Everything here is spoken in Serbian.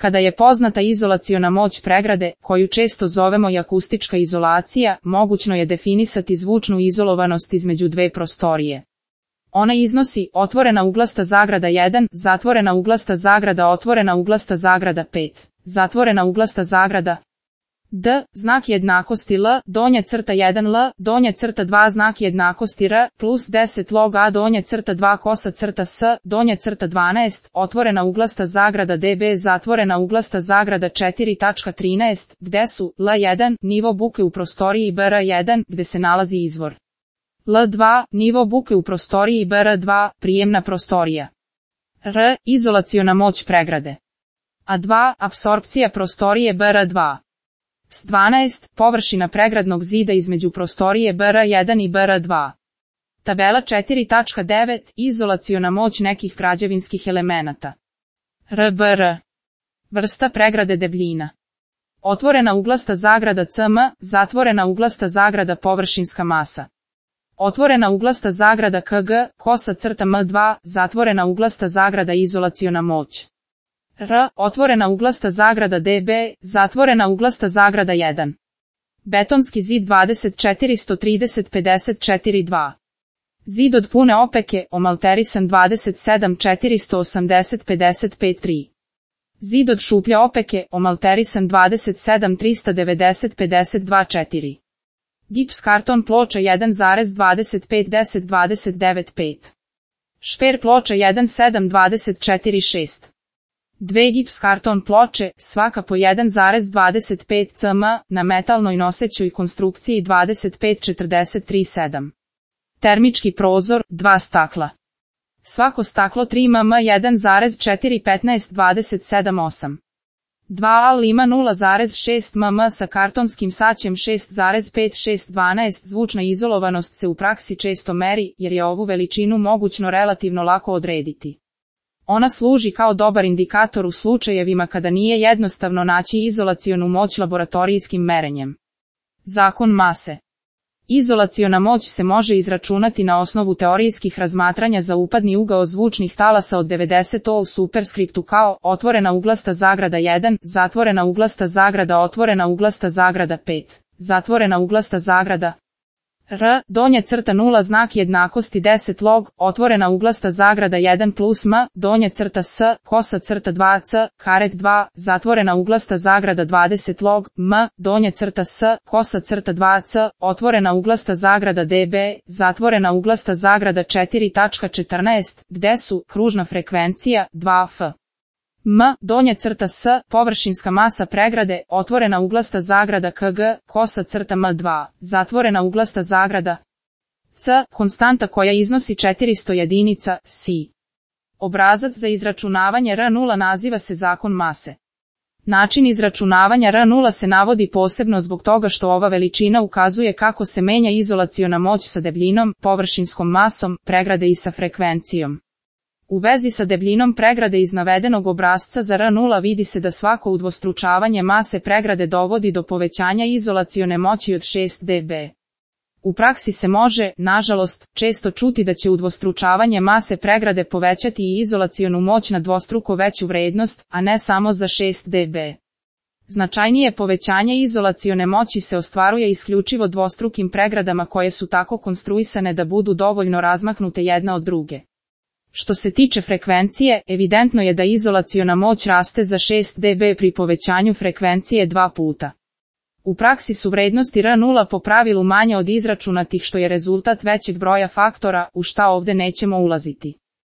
Kada je poznata izolaciona moć pregrade, koju često zovemo i akustička izolacija, mogućno je definisati zvučnu izolovanost između dve prostorije. Ona iznosi otvorena uglasta zagrada 1, zatvorena uglasta zagrada otvorena uglasta zagrada 5, zatvorena uglasta zagrada D, znak jednakosti L, donja crta 1 L, donja crta 2 znak jednakosti R, plus 10 log A donja crta 2 kosa crta S, donja crta 12, otvorena uglasta zagrada DB zatvorena uglasta zagrada 4.13, gde su L1, nivo buke u prostoriji BR1, gde se nalazi izvor. L2, nivo buke u prostoriji BR2, prijemna prostorija. R, izolaciona moć pregrade. A2, apsorpcija prostorije BR2. S12, površina pregradnog zida između prostorije BR1 i BR2. Tabela 4.9, izolaciona moć nekih građevinskih elemenata. RBR. Vrsta pregrade debljina. Otvorena uglasta zagrada CM, zatvorena uglasta zagrada površinska masa. Otvorena uglasta zagrada KG, kosa crta M2, zatvorena uglasta zagrada izolaciona moć. R, otvorena uglasta zagrada DB, zatvorena uglasta zagrada 1. Betonski zid 24-130-54-2. Zid od pune opeke, omalterisan 27-480-55-3. Zid od šuplje opeke, omalterisan 27-390-50-52-4. Gips karton ploča 1,25-10-29-5. Šper ploča 1,7-24-6. Dve gips karton ploče, svaka po 1,25 cm, na metalnoj nosećoj konstrukciji 25-43-7. Termički prozor, 2 stakla. Svako staklo 3 mm 1,4-15-27-8. 2A ima 0,6 mm sa kartonskim saćem 6,5-6,12. Zvučna izolovanost se u praksi često meri, jer je ovu veličinu mogućno relativno lako odrediti. Ona služi kao dobar indikator u slučajevima kada nije jednostavno naći izolacionu moć laboratorijskim merenjem. Zakon mase. Izolaciona moć se može izračunati na osnovu teorijskih razmatranja za upadni ugao zvučnih talasa od 90 u superskriptu kao otvorena uglasta zagrada 1, zatvorena uglasta zagrada otvorena uglasta zagrada 5, zatvorena uglasta zagrada R, donja crta 0 znak jednakosti 10 log, otvorena uglasta zagrada 1 plus M, donja crta S, kosa crta 2C, karet 2, zatvorena uglasta zagrada 20 log, M, donja crta S, kosa crta 2C, otvorena uglasta zagrada DB, zatvorena uglasta zagrada 4.14, gde su kružna frekvencija 2F. M, donja crta S, površinska masa pregrade, otvorena uglasta zagrada KG, kosa crta M2, zatvorena uglasta zagrada C, konstanta koja iznosi 400 jedinica, C. Obrazac za izračunavanje R0 naziva se zakon mase. Način izračunavanja R0 se navodi posebno zbog toga što ova veličina ukazuje kako se menja izolaciona moć sa debljinom, površinskom masom pregrade i sa frekvencijom. U vezi sa debljinom pregrade iz navedenog obrasca za R0 vidi se da svako udvostručavanje mase pregrade dovodi do povećanja izolacione moći od 6 dB. U praksi se može, nažalost, često čuti da će udvostručavanje mase pregrade povećati i izolacionu moć na dvostruko veću vrednost, a ne samo za 6 dB. Značajnije povećanje izolacione moći se ostvaruje isključivo dvostrukim pregradama koje su tako konstruisane da budu dovoljno razmaknute jedna od druge. Što se tiče frekvencije, evidentno je da izolaciona moć raste za 6 dB pri povećanju frekvencije 2 puta. U praksi su vrednosti R0 po pravilu manje od izračunatih što je rezultat većeg broja faktora, u šta ovde nećemo ulaziti.